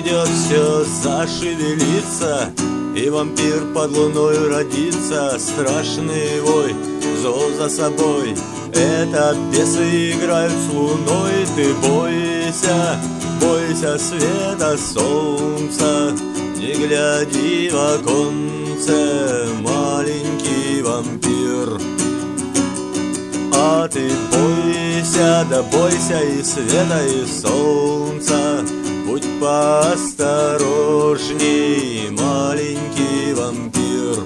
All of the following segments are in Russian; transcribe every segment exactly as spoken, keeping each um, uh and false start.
придет, все зашевелится, и вампир под луною родится. Страшный вой, зов за собой, это бесы играют с луной. Ты бойся, бойся света солнца, не гляди в оконце, маленький вампир. А ты бойся, да бойся и света, и солнца, будь поосторожней, маленький вампир.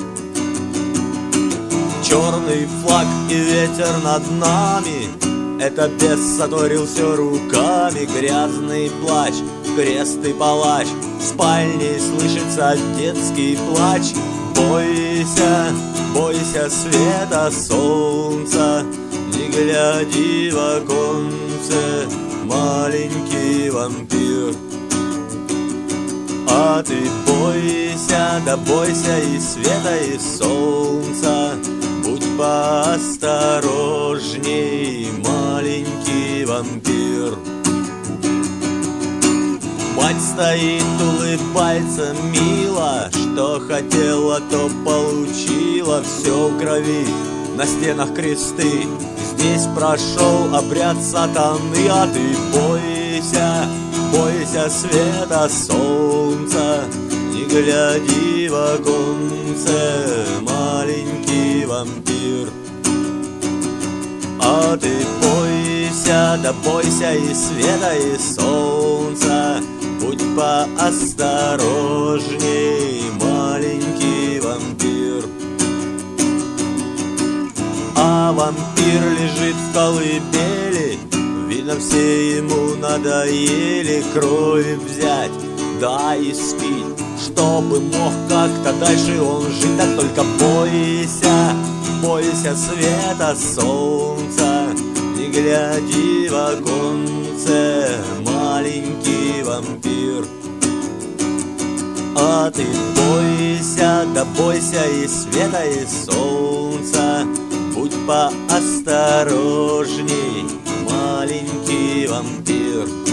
Черный флаг и ветер над нами, это бес сотворил все руками. Грязный плач, крест и палач, в спальне слышится детский плач. Бойся, бойся света солнца, не гляди в оконце, маленький вампир. А ты бойся, да бойся и света, и солнца, будь поосторожней, маленький вампир. Мать стоит, улыбается мило, что хотела, то получила. Все в крови, на стенах кресты, здесь прошел обряд сатаны. А ты бойся, бойся света солнца, не гляди в оконце, маленький вампир. А ты бойся, да бойся и света, и солнца, будь поосторожней, маленький вампир. А вампир лежит в колыбели, видно, все ему надоели. Крови взять, да и спить, чтобы мог как-то дальше он жить. Да только бойся, бойся света солнца, не гляди в оконце, маленький вампир. А ты бойся, да бойся и света, и солнца, будь поосторожней, маленький вампир.